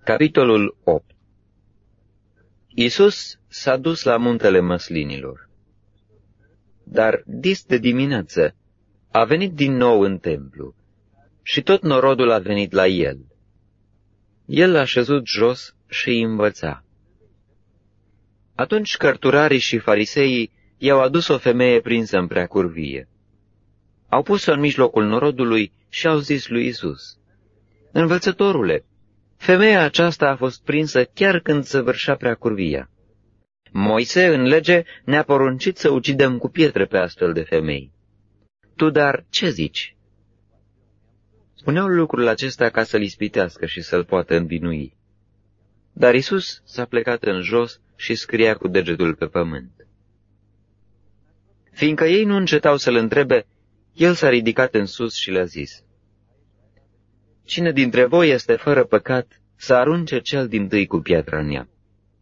Capitolul 8. Iisus s-a dus la muntele Măslinilor. Dar, dis de dimineață, a venit din nou în templu și tot norodul a venit la el. El a șezut jos și îi învăța. Atunci cărturarii și fariseii i-au adus o femeie prinsă în preacurvie. Au pus-o în mijlocul norodului și au zis lui Iisus: Învățătorule, femeia aceasta a fost prinsă chiar când săvârșea preacurvia. Moise, în lege, ne-a poruncit să ucidem cu pietre pe astfel de femei. Tu, dar, ce zici? Spuneau lucrul acesta ca să-l ispitească și să-l poată învinui. Dar Iisus s-a plecat în jos și scria cu degetul pe pământ. Fiindcă ei nu încetau să-l întrebe, el s-a ridicat în sus și le-a zis: Cine dintre voi este fără păcat, să arunce cel dintâi cu piatra în ea.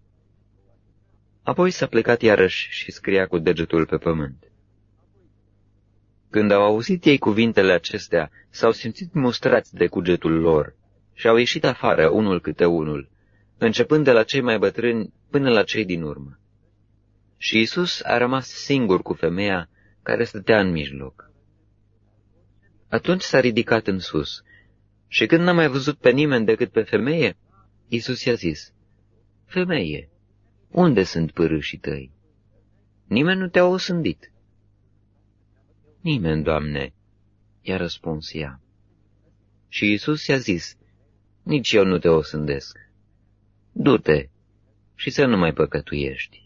Apoi s-a plecat iarăși și scria cu degetul pe pământ. Când au auzit ei cuvintele acestea, s-au simțit mustrați de cugetul lor și au ieșit afară unul câte unul, începând de la cei mai bătrâni până la cei din urmă. Și Iisus a rămas singur cu femeia care stătea în mijloc. Atunci s-a ridicat în sus și când n-a mai văzut pe nimeni decât pe femeie, Iisus i-a zis: Femeie, unde sunt pârâșii tăi? Nimeni nu te-a osândit? Nimeni, Doamne, i-a răspuns ea. Și Iisus i-a zis: Nici eu nu te osândesc. Du-te și să nu mai păcătuiești.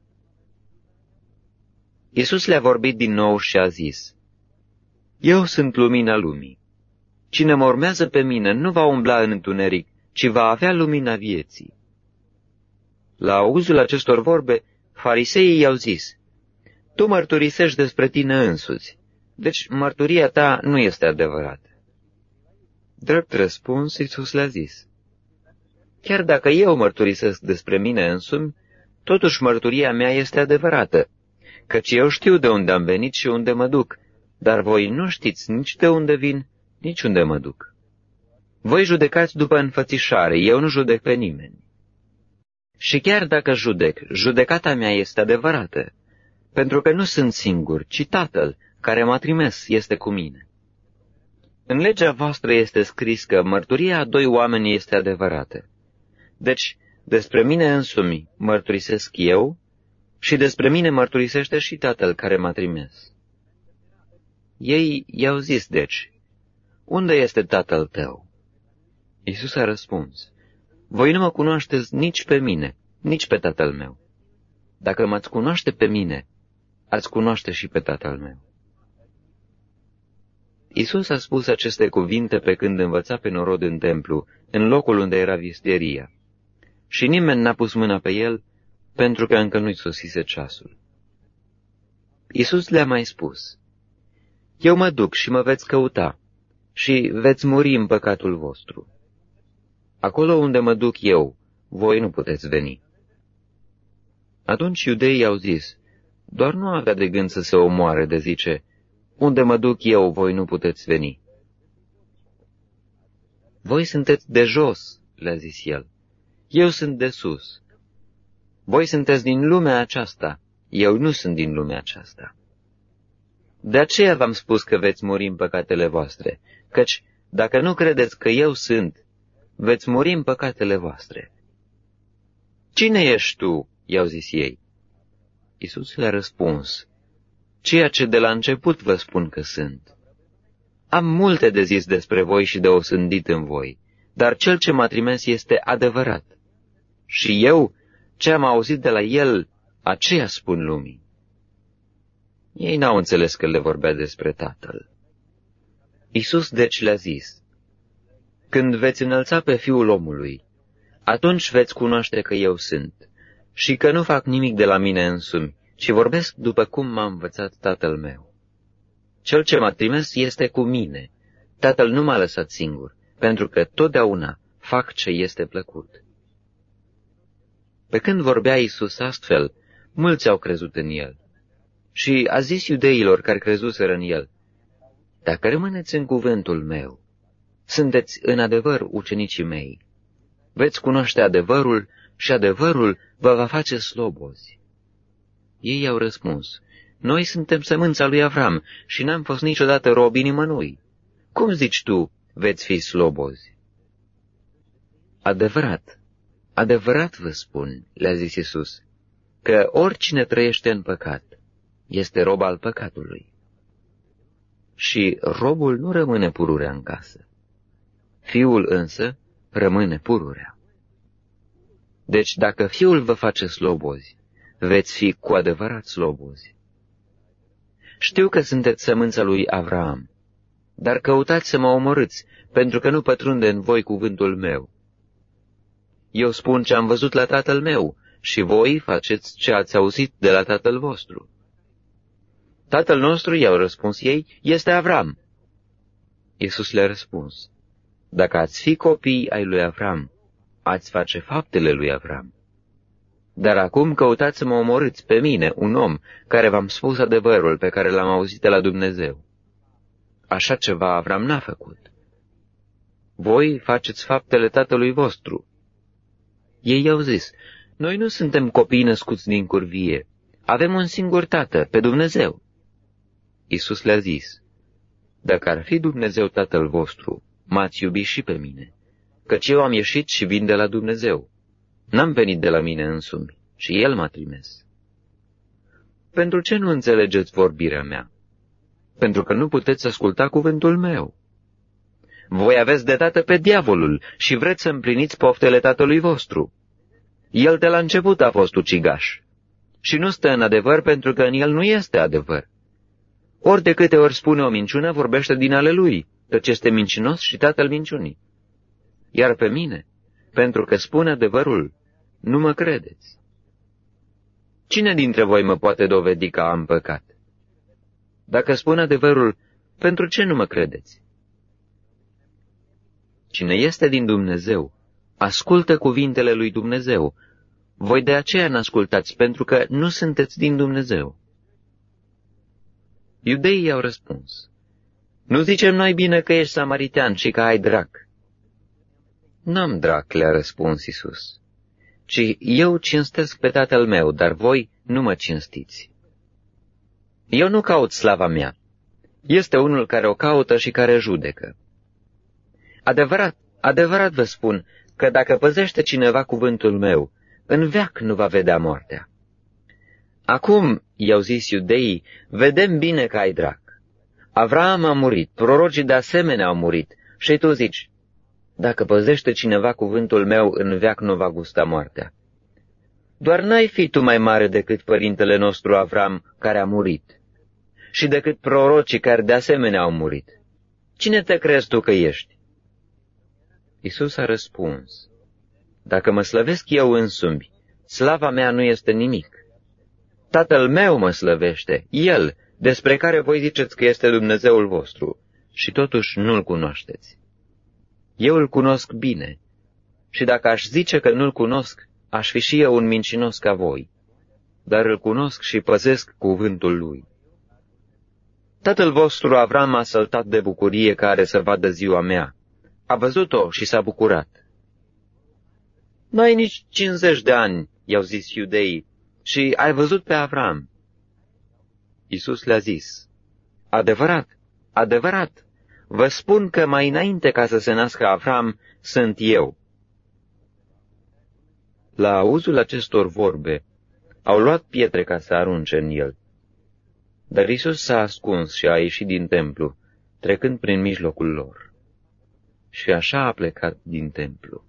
Iisus le-a vorbit din nou și a zis: Eu sunt lumina lumii. Cine mă urmează pe mine nu va umbla în întuneric, ci va avea lumina vieții. La auzul acestor vorbe, fariseii i-au zis: Tu mărturisești despre tine însuți, deci mărturia ta nu este adevărată. Drept răspuns, Iisus le-a zis: Chiar dacă eu mărturisesc despre mine însumi, totuși mărturia mea este adevărată, căci eu știu de unde am venit și unde mă duc, dar voi nu știți nici de unde vin, nici unde mă duc. Voi judecați după înfățișare, eu nu judec pe nimeni. Și chiar dacă judec, judecata mea este adevărată, pentru că nu sunt singur, ci Tatăl, care m-a trimis, este cu mine. În legea voastră este scris că mărturia a doi oameni este adevărată. Deci, despre mine însumi mărturisesc eu și despre mine mărturisește și Tatăl care m-a trimis. Ei i-au zis, deci: Unde este Tatăl tău? Iisus a răspuns: Voi nu mă cunoașteți nici pe mine, nici pe Tatăl meu. Dacă m-ați cunoaște pe mine, ați cunoaște și pe Tatăl meu. Iisus a spus aceste cuvinte pe când învăța pe norod în templu, în locul unde era vistieria. Și nimeni n-a pus mâna pe el, pentru că încă nu-i sosise ceasul. Iisus le-a mai spus: Eu mă duc și mă veți căuta și veți muri în păcatul vostru. Acolo unde mă duc eu, voi nu puteți veni. Atunci iudeii au zis: Doar nu avea de gând să se omoare, de zice: Unde mă duc eu, voi nu puteți veni. Voi sunteți de jos, le-a zis el. Eu sunt de sus. Voi sunteți din lumea aceasta, eu nu sunt din lumea aceasta. De aceea v-am spus că veți muri în păcatele voastre, căci dacă nu credeți că eu sunt, veți muri în păcatele voastre. Cine ești tu? I-au zis ei. Iisus le-a răspuns: Ceea ce de la început vă spun că sunt. Am multe de zis despre voi și de osândit în voi, dar cel ce m-a trimis este adevărat. Și eu, ce am auzit de la el, aceea spun lumii. Ei n-au înțeles că le vorbea despre Tatăl. Iisus deci le-a zis: Când veți înălța pe Fiul omului, atunci veți cunoaște că eu sunt și că nu fac nimic de la mine însumi, ci vorbesc după cum m-a învățat Tatăl meu. Cel ce m-a trimis este cu mine. Tatăl nu m-a lăsat singur, pentru că totdeauna fac ce este plăcut. Pe când vorbea Iisus astfel, mulți au crezut în el. Și a zis iudeilor care crezuseră în el: Dacă rămâneți în cuvântul meu, sunteți în adevăr ucenicii mei, Veți cunoaște adevărul și adevărul vă va face slobozi. Ei i-au răspuns, noi suntem sămânța lui Avram și n-am fost niciodată robi nimănui. Cum zici tu, veți fi slobozi? Adevărat, adevărat vă spun, le-a zis Iisus, că oricine trăiește în păcat este rob al păcatului. Și robul nu rămâne pururea în casă. Fiul însă rămâne pururea. Deci dacă Fiul vă face slobozi, veți fi cu adevărat slobozi. Știu că sunteți sămânța lui Avram, dar căutați să mă omorâți, pentru că nu pătrunde în voi cuvântul meu. Eu spun ce am văzut la tatăl meu și voi faceți ce ați auzit de la tatăl vostru. Tatăl nostru, i-au răspuns ei, este Avram. Iisus le-a răspuns, dacă ați fi copii ai lui Avram, ați face faptele lui Avram. Dar acum căutați să mă omorâți pe mine, un om, care v-am spus adevărul pe care l-am auzit de la Dumnezeu. Așa ceva Avram n-a făcut. Voi faceți faptele tatălui vostru. Ei i-au zis, noi nu suntem copii născuți din curvie, avem un singur tată, pe Dumnezeu. Iisus le-a zis, dacă ar fi Dumnezeu tatăl vostru, m-ați iubi și pe mine, căci eu am ieșit și vin de la Dumnezeu. N-am venit de la mine însumi, ci El m-a trimis. Pentru ce nu înțelegeți vorbirea mea? Pentru că nu puteți asculta cuvântul meu. Voi aveți de tată pe diavolul și vreți să împliniți poftele tatălui vostru. El de la început a fost ucigaș și nu stă în adevăr pentru că în el nu este adevăr. Ori de câte ori spune o minciună, vorbește din ale lui, căci este mincinos și tatăl minciunii. Iar pe mine, pentru că spun adevărul, nu mă credeți. Cine dintre voi mă poate dovedi că am păcat? Dacă spun adevărul, pentru ce nu mă credeți? Cine este din Dumnezeu, ascultă cuvintele lui Dumnezeu. Voi de aceea n-ascultați, pentru că nu sunteți din Dumnezeu. Iudeii i-au răspuns, nu zicem noi bine că ești samaritean și că ai drac. N-am drac, le-a răspuns Iisus, ci eu cinstesc pe tatăl meu, dar voi nu mă cinstiți. Eu nu caut slava mea. Este unul care o caută și care judecă. Adevărat, adevărat vă spun că dacă păzește cineva cuvântul meu, în veac nu va vedea moartea. Acum, i-au zis iudeii, vedem bine că ai drac. Avram a murit, prorocii de asemenea au murit, și tu zici, dacă păzește cineva cuvântul meu, în veac nu va gusta moartea. Doar n-ai fi tu mai mare decât părintele nostru Avram, care a murit, și decât prorocii care de asemenea au murit. Cine te crezi tu că ești? Iisus a răspuns, dacă mă slăvesc eu însumi, slava mea nu este nimic. Tatăl meu mă slăvește, El, despre care voi ziceți că este Dumnezeul vostru, și totuși nu-L cunoașteți. Eu îl cunosc bine, și dacă aș zice că nu-L cunosc, aș fi și eu un mincinos ca voi, dar îl cunosc și păzesc cuvântul Lui. Tatăl vostru Avram a săltat de bucurie că are să vadă ziua mea. A văzut-o și s-a bucurat. N-ai nici 50 de ani, i-au zis iudeii, și ai văzut pe Avram. Iisus le-a zis, adevărat, adevărat, vă spun că mai înainte ca să se nască Avram, sunt eu. La auzul acestor vorbe, au luat pietre ca să arunce în el. Dar Iisus s-a ascuns și a ieșit din templu, trecând prin mijlocul lor. Și așa a plecat din templu.